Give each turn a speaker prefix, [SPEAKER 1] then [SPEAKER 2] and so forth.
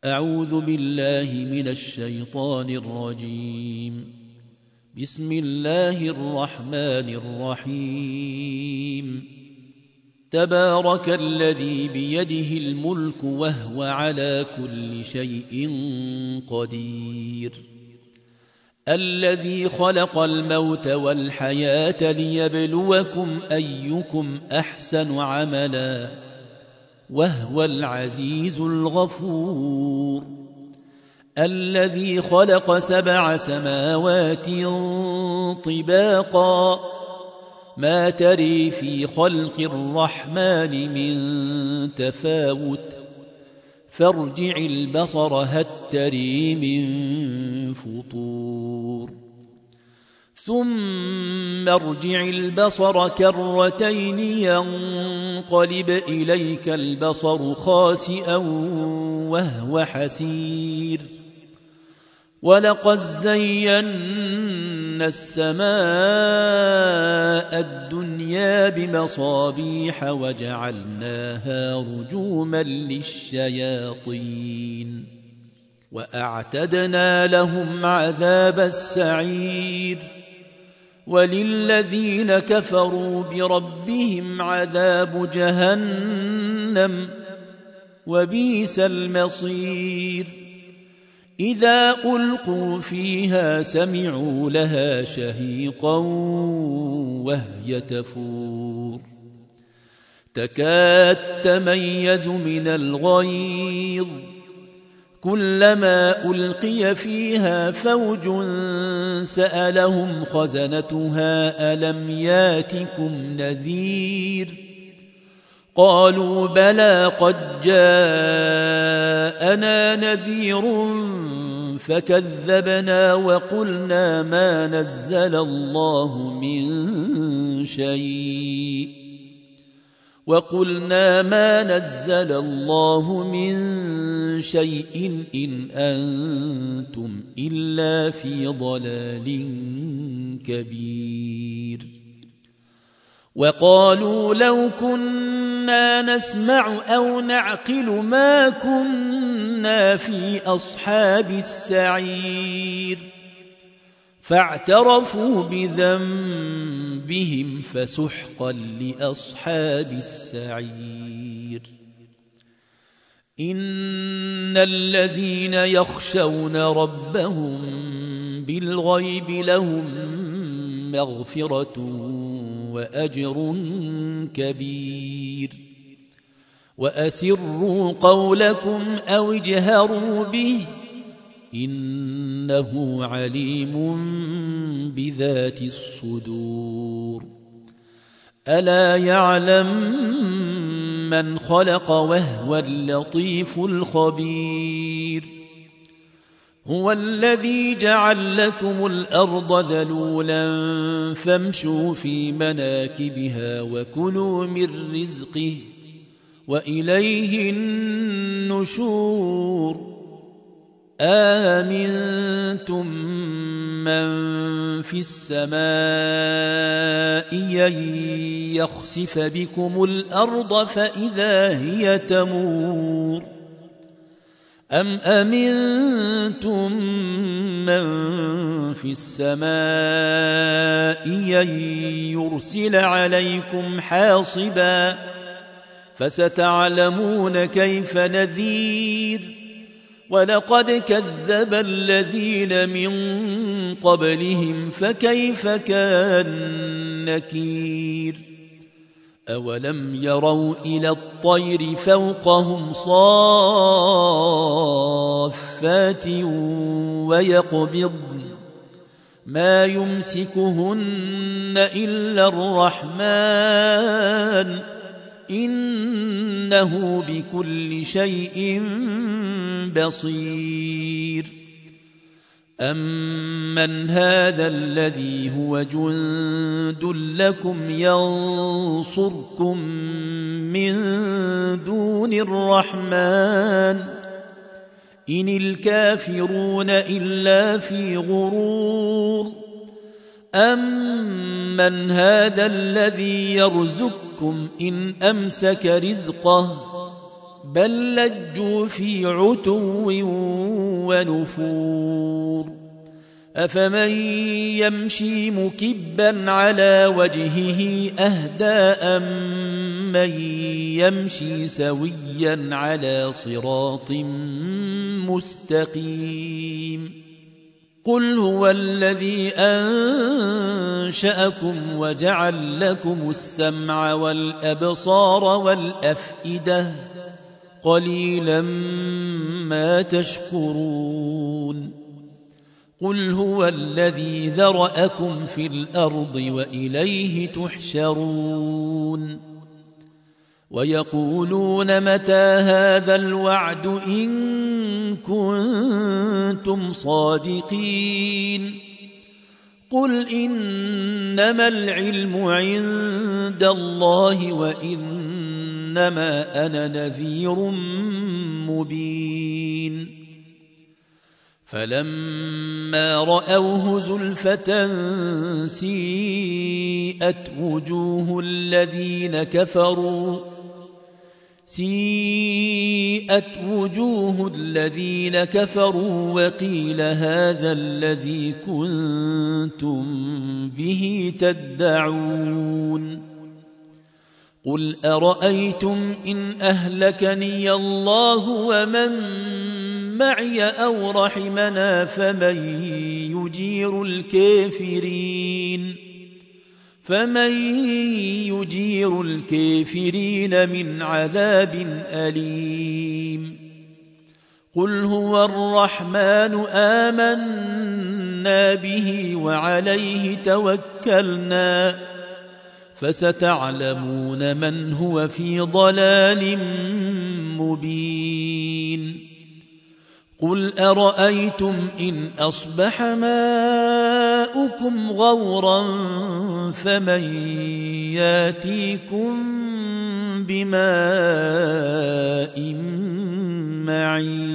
[SPEAKER 1] أعوذ بالله من الشيطان الرجيم. بسم الله الرحمن الرحيم. تبارك الذي بيده الملك وهو على كل شيء قدير، الذي خلق الموت والحياة ليبلوكم أيكم أحسن عملا وهو العزيز الغفور، الذي خلق 7 سماوات طباقا ما تري في خلق الرحمن من تفاوت فارجع البصر هل تري من فطور، ثم ارجع البصر كرتين ينقلب إليك البصر خاسئا وهو حسير، ولقد زينا السماء الدنيا بمصابيح وجعلناها رجوما للشياطين وأعتدنا لهم عذاب السعير، وللذين كفروا بربهم عذاب جهنم وبئس المصير. إذا ألقوا فيها سمعوا لها شهيقا وهي تفور تكاد تميز من الغيظ، كلما ألقي فيها فوج سألهم خزنتها ألم ياتكم نذير، قالوا بلى قد جاءنا نذير فكذبنا وقلنا ما نزل الله من شيء إن أنتم إلا في ضلال كبير. وقالوا لو كنا نسمع أو نعقل ما كنا في أصحاب السعير، فاعترفوا بذنبهم فسحقا لأصحاب السعير. إن الذين يخشون ربهم بالغيب لهم مغفرة وأجر كبير. وأسروا قولكم أو اجهروا به إنه عليم بذات الصدور. ألا يعلم من خلق وهو اللطيف الخبير. هو الذي جعل لكم الأرض ذلولا فامشوا في مناكبها وكلوا من رزقه وإليه النشور. آمنتم من في السماء أن يخسف بكم الأرض فإذا هي تمور، أم أمنتم من في السماء أن يرسل عليكم حاصبا فستعلمون كيف نذير. ولقد كذب الذين من قبلهم فكيف كان نكير. أولم يروا إلى الطير فوقهم صافات ويقبضن ما يمسكهن إلا الرحمن إنه بكل شيء بصير. أمن هذا الذي هو جند لكم ينصركم من دون الرحمن إن الكافرون إلا في غرور. أمن هذا الذي يرزقكم إن أمسك رزقه بل لجوا في عتو ونفور أفمن يمشي مكبا على وجهه أهدى أمن يمشي سويا على صراط مستقيم قل هو الذي أنشأكم وجعل لكم السمع والأبصار والأفئدة قليلا ما تشكرون قل هو الذي ذرأكم في الأرض وإليه تحشرون ويقولون متى هذا الوعد إن كنتم صادقين قل إنما العلم عند الله وإنما أنا نذير مبين فلما رأوه زلفة سيئت وجوه الذين كفروا وقيل هذا الذي كنتم به تدعون قل أرأيتم إن أهلكني الله ومن معي أو رحمنا فمن يجير الكافرين من عذاب أليم قل هو الرحمن آمنا به وعليه توكلنا فستعلمون من هو في ضلال مبين قل أرأيتم إن أصبح ماؤكم غورا فمن ياتيكم بماء معين